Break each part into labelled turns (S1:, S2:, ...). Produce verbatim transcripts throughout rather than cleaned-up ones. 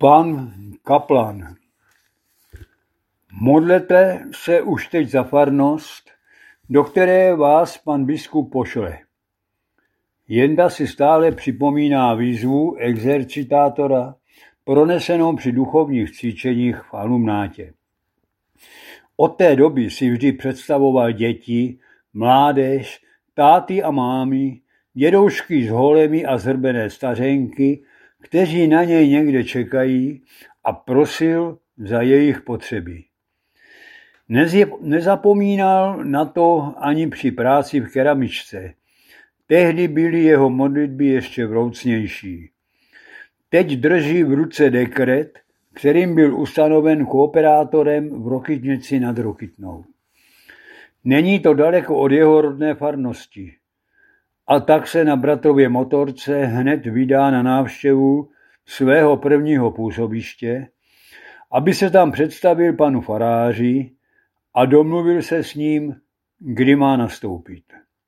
S1: Pan kaplan. Modlete se už teď za farnost, do které vás pan biskup pošle. Jenda si stále připomíná výzvu exercitátora pronesenou při duchovních cvičeních v alumnátě. Od té doby si vždy představoval děti, mládež, táty a mámy, dědoušky s holemi a zhrbené stařenky, kteří na něj někde čekají, a prosil za jejich potřeby. Nezapomínal na to ani při práci v keramičce. Tehdy byly jeho modlitby ještě vroucnější. Teď drží v ruce dekret, kterým byl ustanoven kooperátorem v Rokytnici nad Rokytnou. Není to daleko od jeho rodné farnosti. A tak se na bratrově motorce hned vydá na návštěvu svého prvního působiště, aby se tam představil panu faráři a domluvil se s ním, kdy má nastoupit.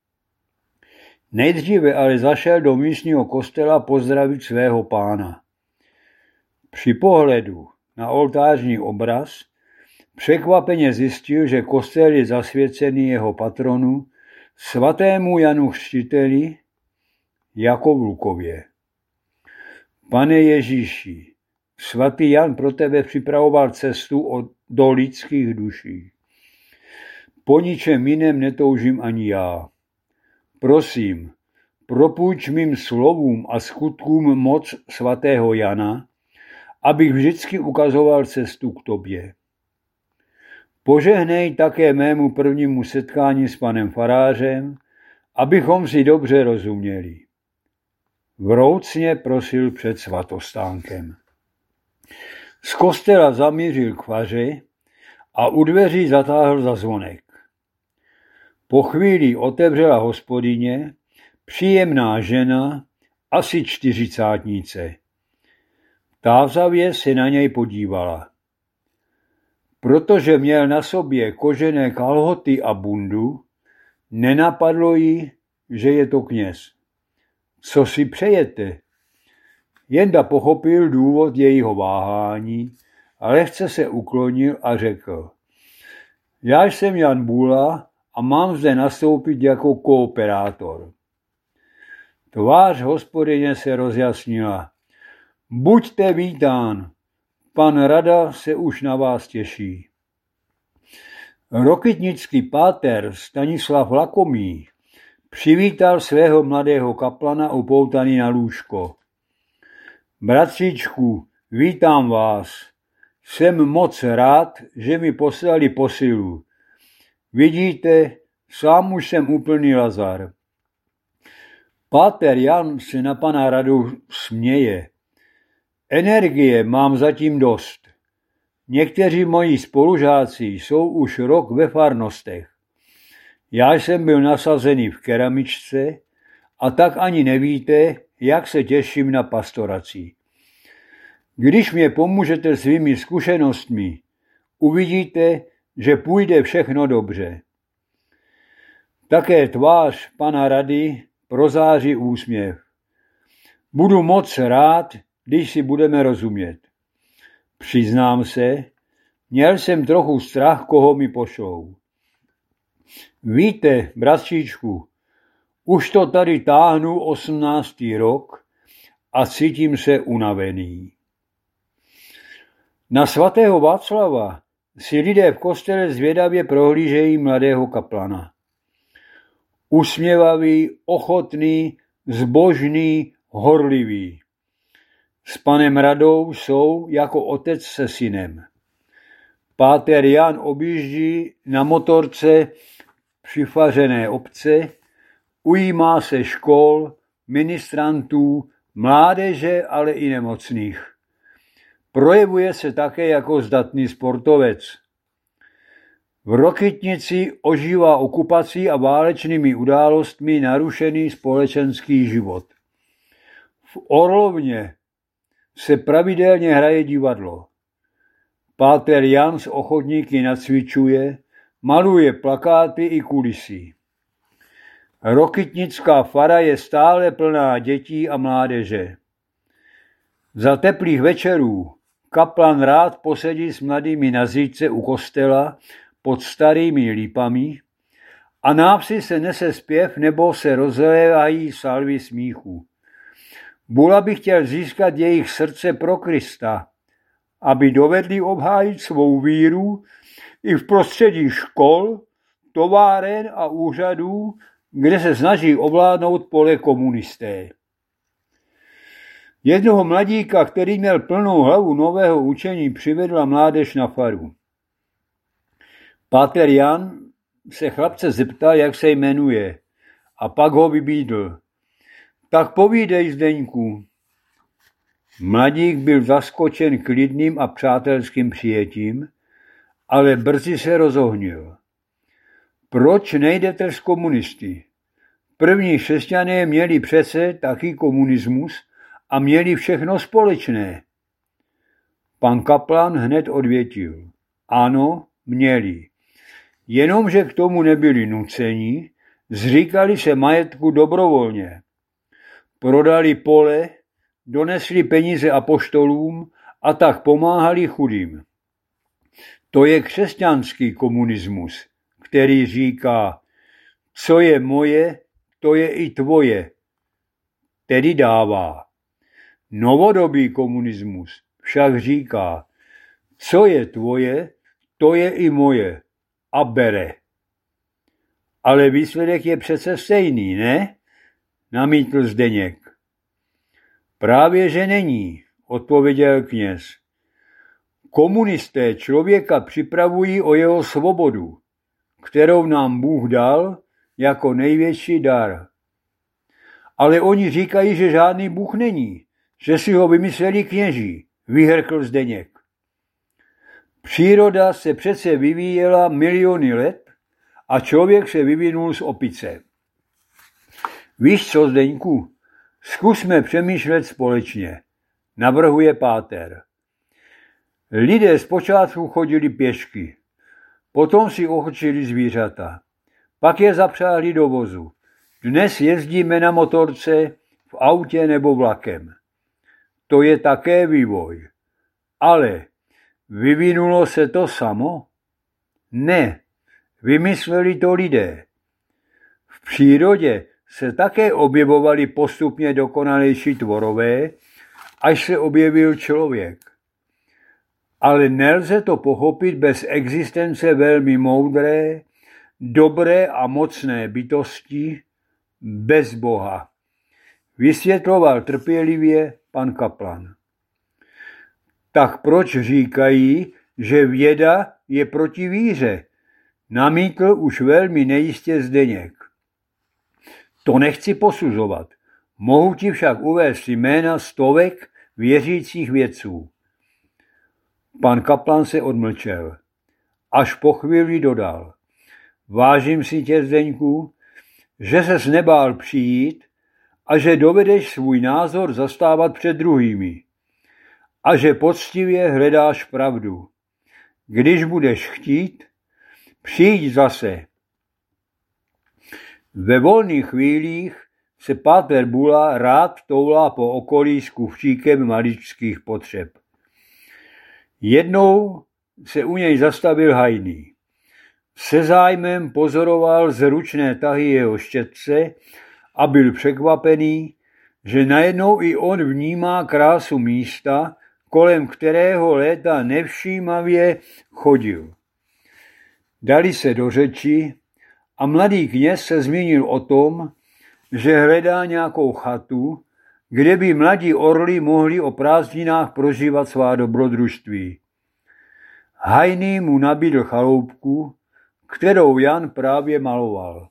S1: Nejdříve ale zašel do místního kostela pozdravit svého pána. Při pohledu na oltářní obraz překvapeně zjistil, že kostel je zasvěcený jeho patronu, svatému Janu Křtiteli, jako v Lukově. Pane Ježíši, svatý Jan pro tebe připravoval cestu do lidských duší. Po ničem jiném netoužím ani já. Prosím, propůjč mým slovům a skutkům moc svatého Jana, abych vždycky ukazoval cestu k tobě. Požehnej také mému prvnímu setkání s panem farářem, abychom si dobře rozuměli. Vroucně prosil před svatostánkem. Z kostela zamířil k faře a u dveří zatáhl za zvonek. Po chvíli otevřela hospodyně, příjemná žena, asi čtyřicátnice. Tázavě se na něj podívala. Protože měl na sobě kožené kalhoty a bundu, nenapadlo jí, že je to kněz. Co si přejete? Jenda pochopil důvod jejího váhání, ale lehce se uklonil a řekl: Já jsem Jan Bula a mám zde nastoupit jako kooperátor. Tvář hospodyně se rozjasnila. Buďte vítán, pan Rada se už na vás těší. Rokytnický páter Stanislav Lakomý přivítal svého mladého kaplana upoutaný na lůžko. Bratříčku, vítám vás. Jsem moc rád, že mi poslali posilu. Vidíte, sám už jsem úplný lazar. Páter Jan se na pana Radu směje. Energie mám zatím dost. Někteří moji spolužáci jsou už rok ve farnostech. Já jsem byl nasazený v keramičce a tak ani nevíte, jak se těším na pastoraci. Když mě pomůžete svými zkušenostmi, uvidíte, že půjde všechno dobře. Také tvář pana Rady prozáří úsměv. Budu moc rád, když si budeme rozumět. Přiznám se, měl jsem trochu strach, koho mi pošlou. Víte, bratříčku, už to tady táhnu osmnáctý rok a cítím se unavený. Na svatého Václava si lidé v kostele zvědavě prohlížejí mladého kaplana. Usměvavý, ochotný, zbožný, horlivý. S panem Radou jsou jako otec se synem. Páter Jan objíždí na motorce přifařené obce, ujímá se škol, ministrantů, mládeže, ale i nemocných. Projevuje se také jako zdatný sportovec. V Rokytnici ožívá okupací a válečnými událostmi narušený společenský život. V Orlovně se pravidelně hraje divadlo. Páter Jan s ochotníky nacvičuje, maluje plakáty i kulisy. Rokytnická fara je stále plná dětí a mládeže. Za teplých večerů kaplan rád posedí s mladými na zítce u kostela pod starými lípami a návsi se nese zpěv nebo se rozlévají salvy smíchu. Bula by chtěl získat jejich srdce pro Krista, aby dovedli obhájit svou víru i v prostředí škol, továren a úřadů, kde se snaží ovládnout pole komunisté. Jednoho mladíka, který měl plnou hlavu nového učení, přivedla mládež na faru. Páter Jan se chlapce zeptal, jak se jmenuje, a pak ho vybídl. Tak povídej, Zdeňku. Mladík byl zaskočen klidným a přátelským přijetím, ale brzy se rozohnil. Proč nejdete s komunisty? První křesťané měli přece taky komunismus a měli všechno společné. Pan kaplan hned odvětil. Ano, měli. Jenomže k tomu nebyli nuceni, zříkali se majetku dobrovolně. Prodali pole, donesli peníze apoštolům a tak pomáhali chudým. To je křesťanský komunismus, který říká, co je moje, to je i tvoje, tedy dává. Novodobý komunismus však říká, co je tvoje, to je i moje a bere. Ale výsledek je přece stejný, ne? Namítl Zdeněk. Právě že není, odpověděl kněz. Komunisté člověka připravují o jeho svobodu, kterou nám Bůh dal jako největší dar. Ale oni říkají, že žádný Bůh není, že si ho vymysleli kněží, vyhrkl Zdeněk. Příroda se přece vyvíjela miliony let a člověk se vyvinul z opice. Víš co, Zdeňku, zkusme přemýšlet společně, navrhuje páter. Lidé zpočátku chodili pěšky, potom si ochočili zvířata, pak je zapřáhli do vozu. Dnes jezdíme na motorce, v autě nebo vlakem. To je také vývoj. Ale vyvinulo se to samo? Ne, vymysleli to lidé. V přírodě se také objevovaly postupně dokonalejší tvorové, až se objevil člověk. Ale nelze to pochopit bez existence velmi moudré, dobré a mocné bytosti, bez Boha. Vysvětloval trpělivě pan kaplan. Tak proč říkají, že věda je proti víře? Namítl už velmi nejistě Zdeněk. To nechci posuzovat. Mohu ti však uvést jména stovek věřících vědců. Pan kaplan se odmlčel. Až po chvíli dodal. Vážím si tě, Zdeňku, že ses nebál přijít a že dovedeš svůj názor zastávat před druhými. A že poctivě hledáš pravdu. Když budeš chtít, přijď zase. Ve volných chvílích se páter Bula rád toulá po okolí s kufříkem maličkých potřeb. Jednou se u něj zastavil hajný. Se zájmem pozoroval zručné tahy jeho štětce a byl překvapený, že najednou i on vnímá krásu místa, kolem kterého léta nevšímavě chodil. Dali se do řeči a mladý kněz se zmínil o tom, že hledá nějakou chatu, kde by mladí orli mohli o prázdninách prožívat svá dobrodružství. Hajný mu nabídl chaloupku, kterou Jan právě maloval.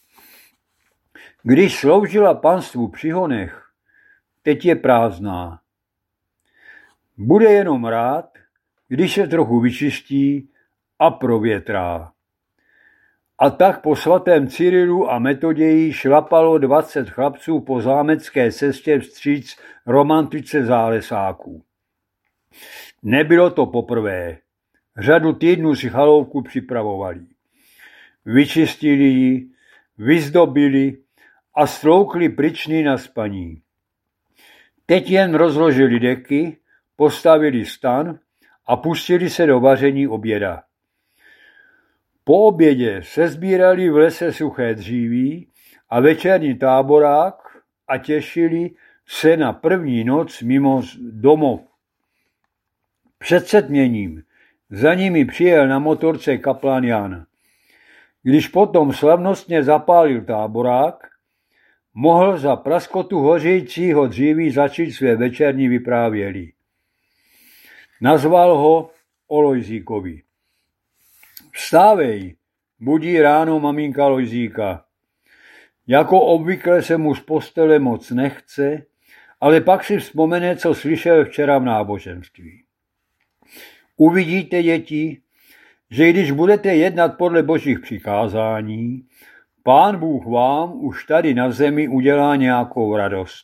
S1: Když sloužila panstvu při honech, teď je prázdná. Bude jenom rád, když se trochu vyčistí a provětrá. A tak po svatém Cyrilu a Metoději šlapalo dvacet chlapců po zámecké cestě vstříc romantice zálesáků. Nebylo to poprvé. Řadu týdnů si chaloupku připravovali. Vyčistili ji, vyzdobili a stloukli pryčny na spaní. Teď jen rozložili deky, postavili stan a pustili se do vaření oběda. Po obědě sesbírali v lese suché dříví a večerní táborák a těšili se na první noc mimo domov. Před setměním za nimi přijel na motorce kaplan Jan. Když potom slavnostně zapálil táborák, mohl za praskotu hořícího dříví začít své večerní vyprávělí. Nazval ho o Lojzíkovi. Vstávej, budí ráno maminka Lojzíka. Jako obvykle se mu z postele moc nechce, ale pak si vzpomene, co slyšel včera v náboženství. Uvidíte, děti, že když budete jednat podle božích přikázání, Pán Bůh vám už tady na zemi udělá nějakou radost.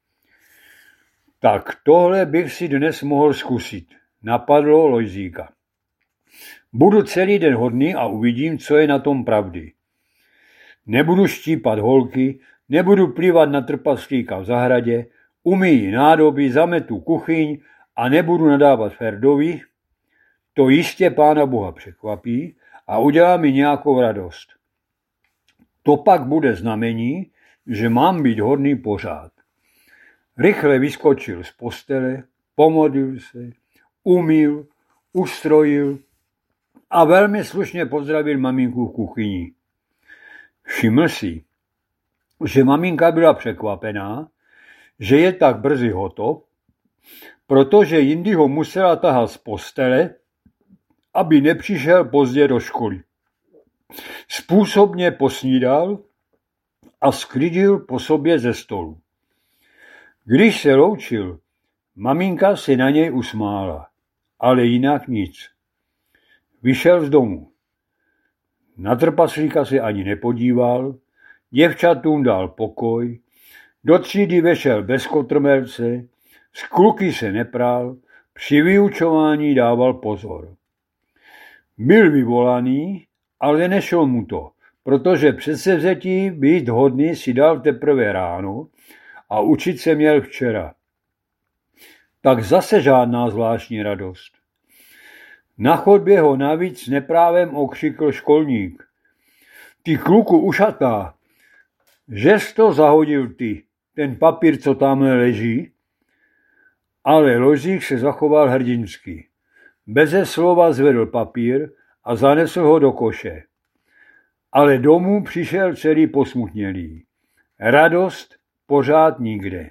S1: Tak tohle bych si dnes mohl zkusit, napadlo Lojzíka. Budu celý den hodný a uvidím, co je na tom pravdy. Nebudu štípat holky, nebudu plivat na trpaslíka v zahradě, umyji nádoby, zametu kuchyň a nebudu nadávat Ferdovi. To jistě Pána Boha překvapí a udělá mi nějakou radost. To pak bude znamení, že mám být hodný pořád. Rychle vyskočil z postele, pomodlil se, umyl, ustrojil a velmi slušně pozdravil maminku v kuchyni. Všiml si, že maminka byla překvapená, že je tak brzy hotov, protože jindy ho musela tahat z postele, aby nepřišel pozdě do školy. Způsobně posnídal a sklidil po sobě ze stolu. Když se loučil, maminka se na něj usmála, ale jinak nic. Vyšel z domu. Na trpaslíka se ani nepodíval, děvčatům dal pokoj, do třídy vešel bez kotrmelce, z kluky se nepral, při vyučování dával pozor. Byl vyvolaný, ale nešlo mu to, protože předsevzetí být hodný si dal teprve ráno a učit se měl včera. Tak zase žádná zvláštní radost. Na chodbě ho navíc neprávem okřikl školník. Ty kluku ušatá, že jsi to zahodil ty, ten papír, co tamhle leží? Ale Lojzík se zachoval hrdinsky. Beze slova zvedl papír a zanesl ho do koše. Ale domů přišel celý posmutnělý. Radost pořád nikde.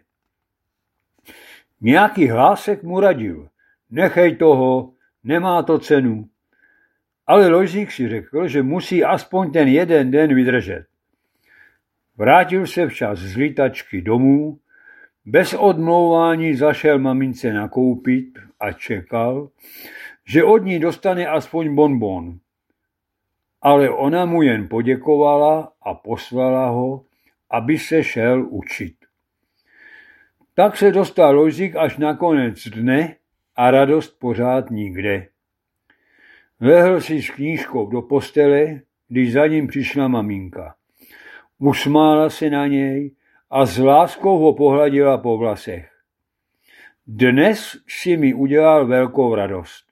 S1: Nějaký hlásek mu radil. Nechej toho, nemá to cenu. Ale Lojzík si řekl, že musí aspoň ten jeden den vydržet. Vrátil se včas z lítačky domů, bez odmlouvání zašel mamince nakoupit a čekal, že od ní dostane aspoň bonbon. Ale ona mu jen poděkovala a poslala ho, aby se šel učit. Tak se dostal Lojzík až na konec dne a radost pořád nikde. Lehl si s knížkou do postele, když za ním přišla maminka. Usmála se na něj a s láskou ho pohladila po vlasech. Dnes si mi udělal velkou radost.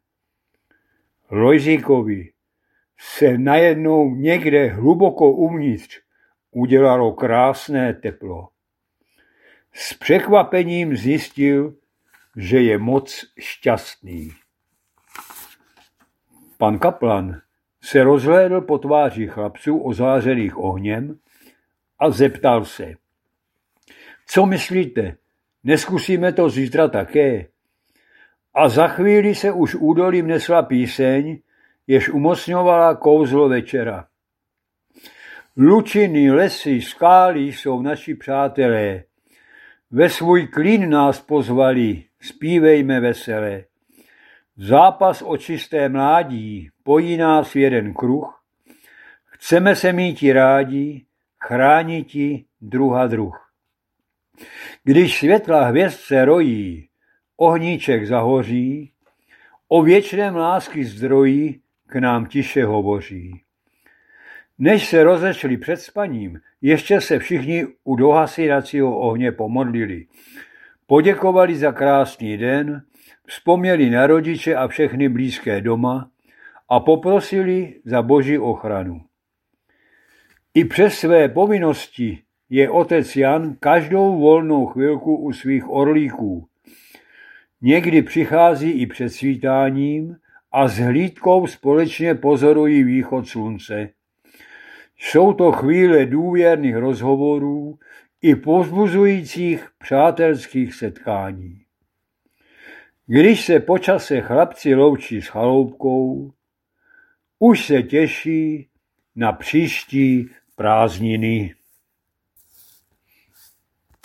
S1: Lojzíkovi se najednou někde hluboko uvnitř udělalo krásné teplo. S překvapením zjistil, že je moc šťastný. Pan kaplan se rozhlédl po tváři chlapců ozářených ohněm a zeptal se. Co myslíte, neskusíme to zítra také? A za chvíli se už údolím nesla píseň, jež umocňovala kouzlo večera. Lučiny, lesy, skály jsou naši přátelé. Ve svůj klín nás pozvali, zpívejme veselé. Zápas o čisté mládí pojí nás v jeden kruh. Chceme se míti rádi, chrániti druha druh. Když světla hvězd se rojí, ohníček zahoří, o věčném lásky zdroji k nám tiše hovoří. Než se rozešli před spaním, ještě se všichni u dohasínacího ohně pomodlili. poděkovali za krásný den, vzpomněli na rodiče a všechny blízké doma a poprosili za Boží ochranu. I přes své povinnosti je otec Jan každou volnou chvilku u svých orlíků. Někdy přichází i před svítáním a s hlídkou společně pozorují východ slunce. Jsou to chvíle důvěrných rozhovorů i povzbuzujících přátelských setkání. Když se po čase chlapci loučí s chaloupkou, už se těší na příští prázdniny.